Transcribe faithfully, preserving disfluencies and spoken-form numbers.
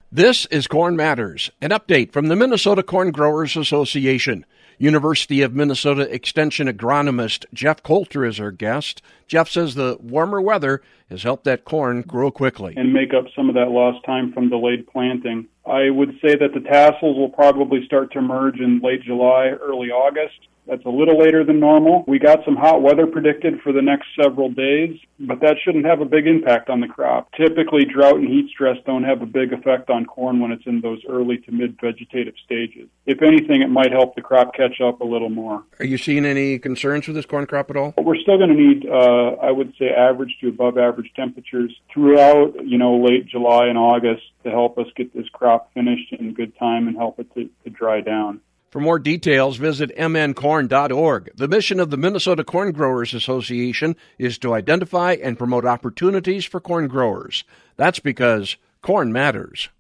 This is Corn Matters, an update from the Minnesota Corn Growers Association. University of Minnesota Extension agronomist Jeff Coulter is our guest. Jeff says the warmer weather has helped that corn grow quickly and make up some of that lost time from delayed planting. I would say that the tassels will probably start to emerge in late July, early August. That's a little later than normal. We got some hot weather predicted for the next several days, but that shouldn't have a big impact on the crop. Typically, drought and heat stress don't have a big effect on corn when it's in those early to mid-vegetative stages. If anything, it might help the crop catch up a little more. Are you seeing any concerns with this corn crop at all? We're still going to need, uh, I would say, average to above average temperatures throughout, you know, late July and August to help us get this crop finished in good time and help it to, to dry down. For more details, visit m n corn dot org. The mission of the Minnesota Corn Growers Association is to identify and promote opportunities for corn growers. That's because corn matters.